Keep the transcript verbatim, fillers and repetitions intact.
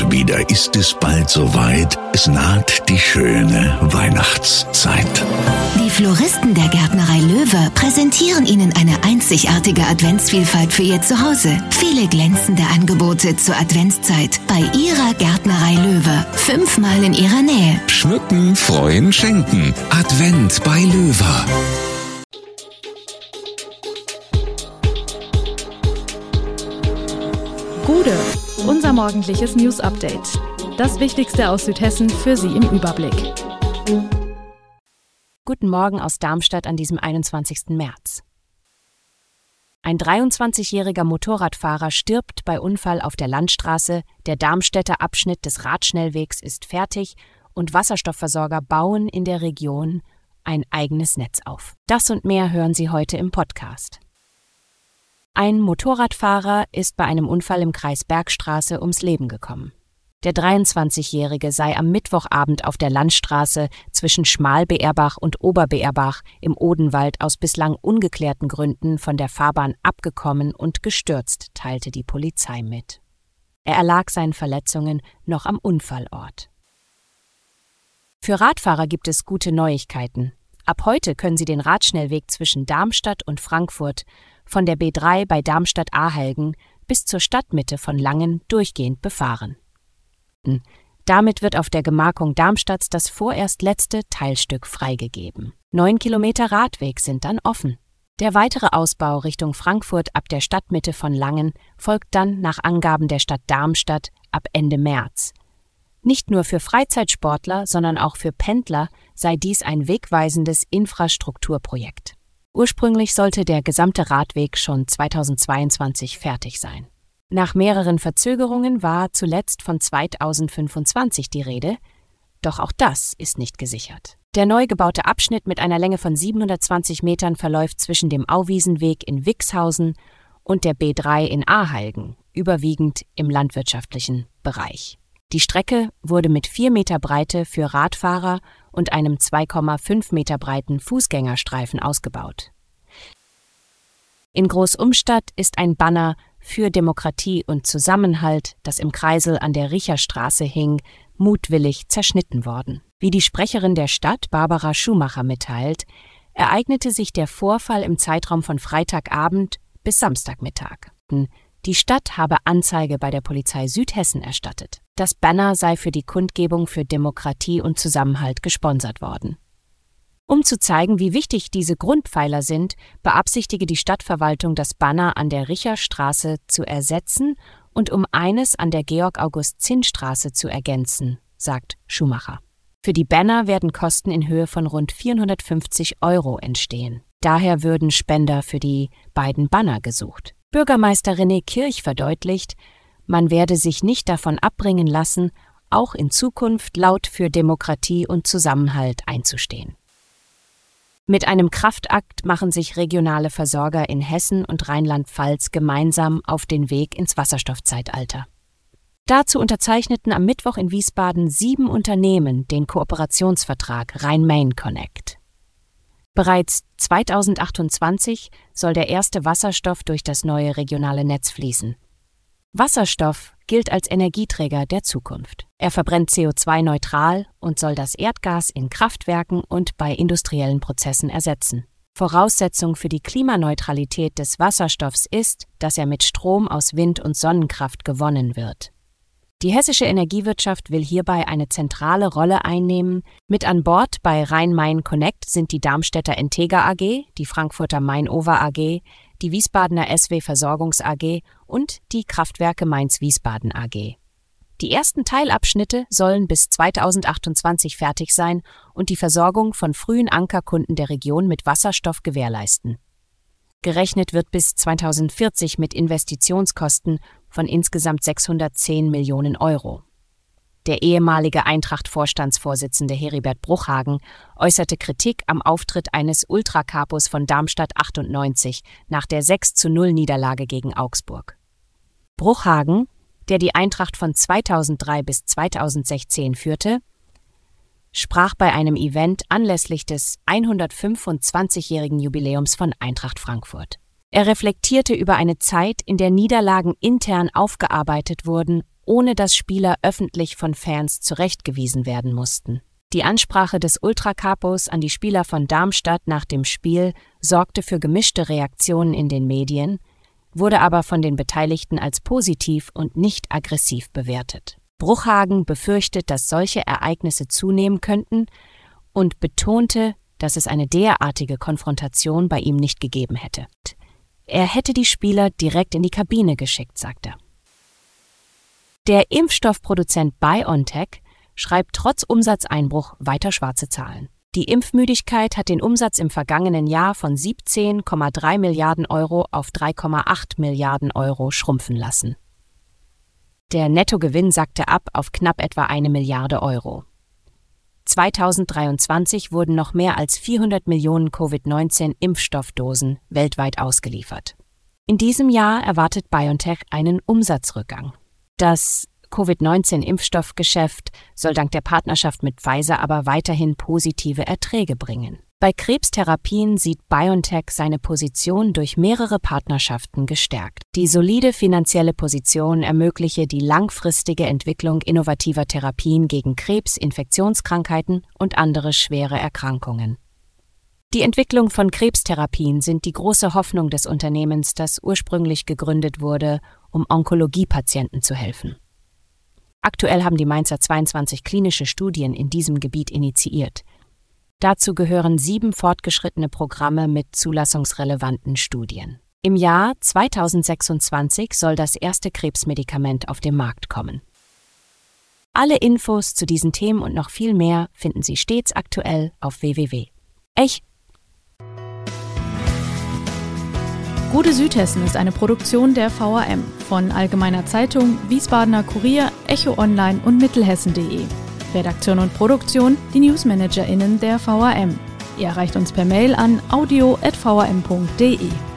Und wieder ist es bald soweit. Es naht die schöne Weihnachtszeit. Die Floristen der Gärtnerei Löwe präsentieren Ihnen eine einzigartige Adventsvielfalt für Ihr Zuhause. Viele glänzende Angebote zur Adventszeit bei Ihrer Gärtnerei Löwe. Fünfmal in Ihrer Nähe. Schmücken, freuen, schenken. Advent bei Löwe. Gude, unser morgendliches News-Update. Das Wichtigste aus Südhessen für Sie im Überblick. Guten Morgen aus Darmstadt an diesem einundzwanzigsten März. Ein dreiundzwanzigjähriger Motorradfahrer stirbt bei Unfall auf der Landstraße. Der Darmstädter Abschnitt des Radschnellwegs ist fertig und Wasserstoffversorger bauen in der Region ein eigenes Netz auf. Das und mehr hören Sie heute im Podcast. Ein Motorradfahrer ist bei einem Unfall im Kreis Bergstraße ums Leben gekommen. Der dreiundzwanzigjährige sei am Mittwochabend auf der Landstraße zwischen Schmalbeerbach und Oberbeerbach im Odenwald aus bislang ungeklärten Gründen von der Fahrbahn abgekommen und gestürzt, teilte die Polizei mit. Er erlag seinen Verletzungen noch am Unfallort. Für Radfahrer gibt es gute Neuigkeiten. Ab heute können sie den Radschnellweg zwischen Darmstadt und Frankfurt von der B drei bei Darmstadt-Ahelgen bis zur Stadtmitte von Langen durchgehend befahren. Damit wird auf der Gemarkung Darmstadts das vorerst letzte Teilstück freigegeben. Neun Kilometer Radweg sind dann offen. Der weitere Ausbau Richtung Frankfurt ab der Stadtmitte von Langen folgt dann nach Angaben der Stadt Darmstadt ab Ende März. Nicht nur für Freizeitsportler, sondern auch für Pendler sei dies ein wegweisendes Infrastrukturprojekt. Ursprünglich sollte der gesamte Radweg schon zweitausendzweiundzwanzig fertig sein. Nach mehreren Verzögerungen war zuletzt von zweitausendfünfundzwanzig die Rede, doch auch das ist nicht gesichert. Der neu gebaute Abschnitt mit einer Länge von siebenhundertzwanzig Metern verläuft zwischen dem Auwiesenweg in Wixhausen und der B drei in Ahelgen, überwiegend im landwirtschaftlichen Bereich. Die Strecke wurde mit vier Meter Breite für Radfahrer und einem zwei Komma fünf Meter breiten Fußgängerstreifen ausgebaut. In Großumstadt ist ein Banner für Demokratie und Zusammenhalt, das im Kreisel an der Richerstraße hing, mutwillig zerschnitten worden. Wie die Sprecherin der Stadt, Barbara Schumacher, mitteilt, ereignete sich der Vorfall im Zeitraum von Freitagabend bis Samstagmittag. Die Stadt habe Anzeige bei der Polizei Südhessen erstattet. Das Banner sei für die Kundgebung für Demokratie und Zusammenhalt gesponsert worden. Um zu zeigen, wie wichtig diese Grundpfeiler sind, beabsichtige die Stadtverwaltung, das Banner an der Richerstraße zu ersetzen und um eines an der Georg-August-Zinn-Straße zu ergänzen, sagt Schumacher. Für die Banner werden Kosten in Höhe von rund vierhundertfünfzig Euro entstehen. Daher würden Spender für die beiden Banner gesucht. Bürgermeister René Kirch verdeutlicht, man werde sich nicht davon abbringen lassen, auch in Zukunft laut für Demokratie und Zusammenhalt einzustehen. Mit einem Kraftakt machen sich regionale Versorger in Hessen und Rheinland-Pfalz gemeinsam auf den Weg ins Wasserstoffzeitalter. Dazu unterzeichneten am Mittwoch in Wiesbaden sieben Unternehmen den Kooperationsvertrag Rhein-Main Connect. Bereits zweitausendachtundzwanzig soll der erste Wasserstoff durch das neue regionale Netz fließen. Wasserstoff gilt als Energieträger der Zukunft. Er verbrennt C O zwei neutral und soll das Erdgas in Kraftwerken und bei industriellen Prozessen ersetzen. Voraussetzung für die Klimaneutralität des Wasserstoffs ist, dass er mit Strom aus Wind- und Sonnenkraft gewonnen wird. Die hessische Energiewirtschaft will hierbei eine zentrale Rolle einnehmen. Mit an Bord bei Rhein-Main Connect sind die Darmstädter Entega A G, die Frankfurter Main-Over A G, die Wiesbadener S W Versorgungs A G und die Kraftwerke Mainz-Wiesbaden A G. Die ersten Teilabschnitte sollen bis zweitausendachtundzwanzig fertig sein und die Versorgung von frühen Ankerkunden der Region mit Wasserstoff gewährleisten. Gerechnet wird bis zweitausendvierzig mit Investitionskosten von insgesamt sechshundertzehn Millionen Euro. Der ehemalige Eintracht-Vorstandsvorsitzende Heribert Bruchhagen äußerte Kritik am Auftritt eines Ultracapos von Darmstadt achtundneunzig nach der sechs zu null Niederlage gegen Augsburg. Bruchhagen, der die Eintracht von zweitausenddrei bis zweitausendsechzehn führte, sprach bei einem Event anlässlich des hundertfünfundzwanzigjährigen Jubiläums von Eintracht Frankfurt. Er reflektierte über eine Zeit, in der Niederlagen intern aufgearbeitet wurden ohne dass Spieler öffentlich von Fans zurechtgewiesen werden mussten. Die Ansprache des Ultracapos an die Spieler von Darmstadt nach dem Spiel sorgte für gemischte Reaktionen in den Medien, wurde aber von den Beteiligten als positiv und nicht aggressiv bewertet. Bruchhagen befürchtet, dass solche Ereignisse zunehmen könnten und betonte, dass es eine derartige Konfrontation bei ihm nicht gegeben hätte. Er hätte die Spieler direkt in die Kabine geschickt, sagt er. Der Impfstoffproduzent BioNTech schreibt trotz Umsatzeinbruch weiter schwarze Zahlen. Die Impfmüdigkeit hat den Umsatz im vergangenen Jahr von siebzehn Komma drei Milliarden Euro auf drei Komma acht Milliarden Euro schrumpfen lassen. Der Nettogewinn sackte ab auf knapp etwa eine Milliarde Euro. zweitausenddreiundzwanzig wurden noch mehr als vierhundert Millionen Covid neunzehn Impfstoffdosen weltweit ausgeliefert. In diesem Jahr erwartet BioNTech einen Umsatzrückgang. Das Covid neunzehn Impfstoffgeschäft soll dank der Partnerschaft mit Pfizer aber weiterhin positive Erträge bringen. Bei Krebstherapien sieht BioNTech seine Position durch mehrere Partnerschaften gestärkt. Die solide finanzielle Position ermögliche die langfristige Entwicklung innovativer Therapien gegen Krebs, Infektionskrankheiten und andere schwere Erkrankungen. Die Entwicklung von Krebstherapien sind die große Hoffnung des Unternehmens, das ursprünglich gegründet wurde, um Onkologiepatienten zu helfen. Aktuell haben die Mainzer zweiundzwanzig klinische Studien in diesem Gebiet initiiert. Dazu gehören sieben fortgeschrittene Programme mit zulassungsrelevanten Studien. Im Jahr zweitausendsechsundzwanzig soll das erste Krebsmedikament auf den Markt kommen. Alle Infos zu diesen Themen und noch viel mehr finden Sie stets aktuell auf w w w punkt ech. Gute Südhessen ist eine Produktion der V A M von Allgemeiner Zeitung, Wiesbadener Kurier, Echo Online und Mittelhessen punkt de. Redaktion und Produktion, die NewsmanagerInnen der V A M. Ihr erreicht uns per Mail an audio at v a m punkt de.